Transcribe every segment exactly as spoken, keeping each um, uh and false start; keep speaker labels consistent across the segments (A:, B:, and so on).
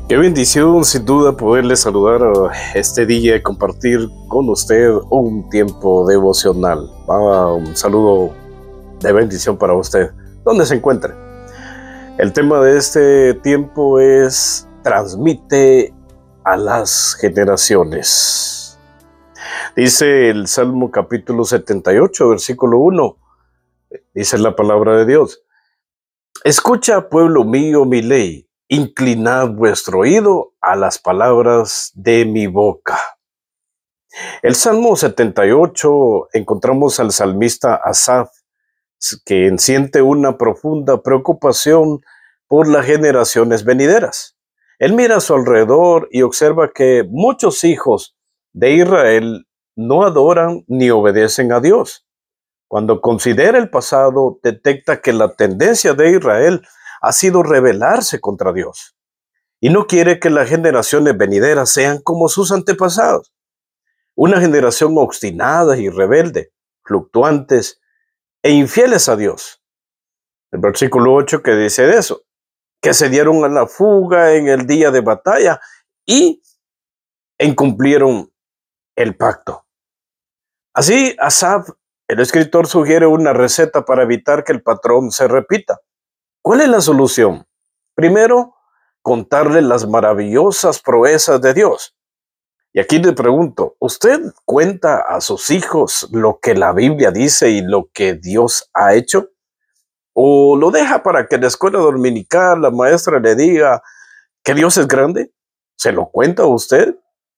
A: Qué bendición, sin duda, poderle saludar a este día y compartir con usted un tiempo devocional. Va, un saludo de bendición para usted, donde se encuentre. El tema de este tiempo es: transmite a las generaciones. Dice el Salmo capítulo setenta y ocho, versículo uno. Dice la palabra de Dios: escucha, pueblo mío, mi ley. Inclinad vuestro oído a las palabras de mi boca. El Salmo setenta y ocho encontramos al salmista Asaf, que siente una profunda preocupación por las generaciones venideras. Él mira a su alrededor y observa que muchos hijos de Israel no adoran ni obedecen a Dios. Cuando considera el pasado, detecta que la tendencia de Israel ha sido rebelarse contra Dios, y no quiere que las generaciones venideras sean como sus antepasados, una generación obstinada y rebelde, fluctuantes e infieles a Dios. El versículo ocho que dice de eso: que se dieron a la fuga en el día de batalla y incumplieron el pacto. Así, Asaf, el escritor, sugiere una receta para evitar que el patrón se repita. ¿Cuál es la solución? Primero, contarle las maravillosas proezas de Dios. Y aquí le pregunto, ¿usted cuenta a sus hijos lo que la Biblia dice y lo que Dios ha hecho? ¿O lo deja para que en la escuela dominical la maestra le diga que Dios es grande? ¿Se lo cuenta a usted?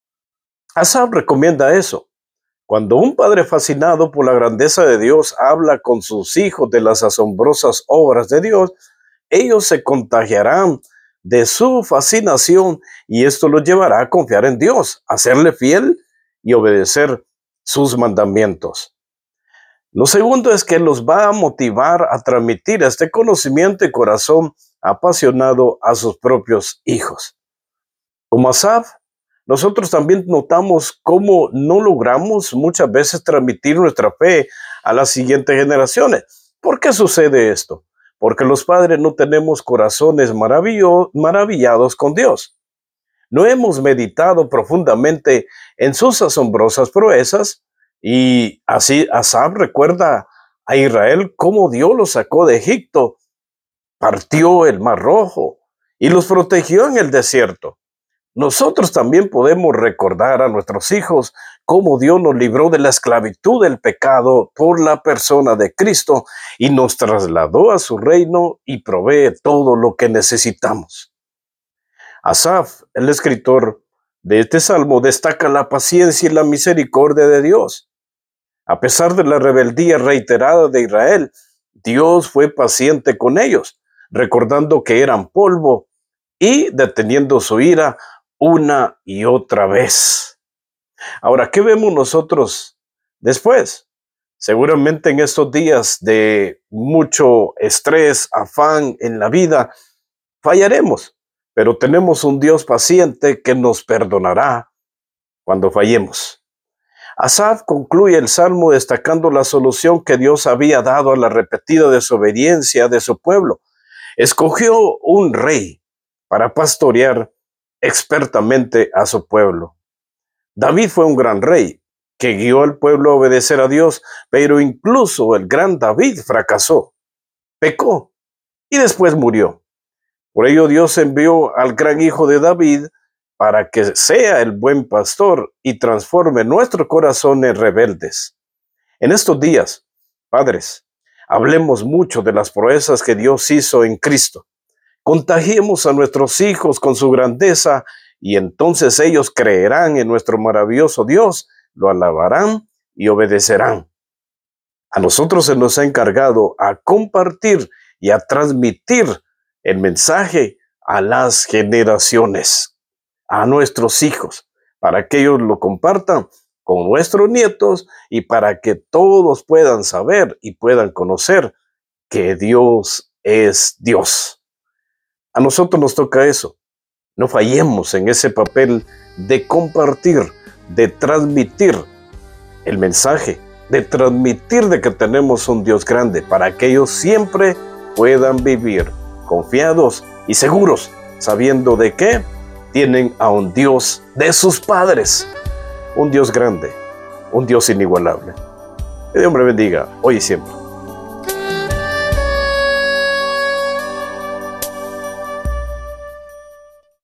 A: Asaf recomienda eso. Cuando un padre fascinado por la grandeza de Dios habla con sus hijos de las asombrosas obras de Dios, ellos se contagiarán de su fascinación y esto los llevará a confiar en Dios, a serle fiel y obedecer sus mandamientos. Lo segundo es que los va a motivar a transmitir este conocimiento y corazón apasionado a sus propios hijos. Como Asaf, nosotros también notamos cómo no logramos muchas veces transmitir nuestra fe a las siguientes generaciones. ¿Por qué sucede esto? Porque los padres no tenemos corazones maravillados con Dios. No hemos meditado profundamente en sus asombrosas proezas, y así Asaf recuerda a Israel cómo Dios los sacó de Egipto, partió el Mar Rojo y los protegió en el desierto. Nosotros también podemos recordar a nuestros hijos cómo Dios nos libró de la esclavitud del pecado por la persona de Cristo y nos trasladó a su reino y provee todo lo que necesitamos. Asaf, el escritor de este salmo, destaca la paciencia y la misericordia de Dios. A pesar de la rebeldía reiterada de Israel, Dios fue paciente con ellos, recordando que eran polvo y deteniendo su ira una y otra vez. Ahora, ¿qué vemos nosotros después? Seguramente en estos días de mucho estrés, afán en la vida, fallaremos, pero tenemos un Dios paciente que nos perdonará cuando fallemos. Asaf concluye el salmo destacando la solución que Dios había dado a la repetida desobediencia de su pueblo. Escogió un rey para pastorear expertamente a su pueblo. David fue un gran rey que guió al pueblo a obedecer a Dios, pero incluso el gran David fracasó, pecó y después murió. Por ello Dios envió al gran hijo de David para que sea el buen pastor y transforme nuestros corazones rebeldes. En estos días, padres, hablemos mucho de las proezas que Dios hizo en Cristo. Contagiemos a nuestros hijos con su grandeza y entonces ellos creerán en nuestro maravilloso Dios, lo alabarán y obedecerán. A nosotros se nos ha encargado a compartir y a transmitir el mensaje a las generaciones, a nuestros hijos, para que ellos lo compartan con nuestros nietos y para que todos puedan saber y puedan conocer que Dios es Dios. A nosotros nos toca eso. No fallemos en ese papel de compartir, de transmitir el mensaje, de transmitir de que tenemos un Dios grande para que ellos siempre puedan vivir confiados y seguros, sabiendo de que tienen a un Dios de sus padres, un Dios grande, un Dios inigualable. Que Dios me bendiga hoy y siempre.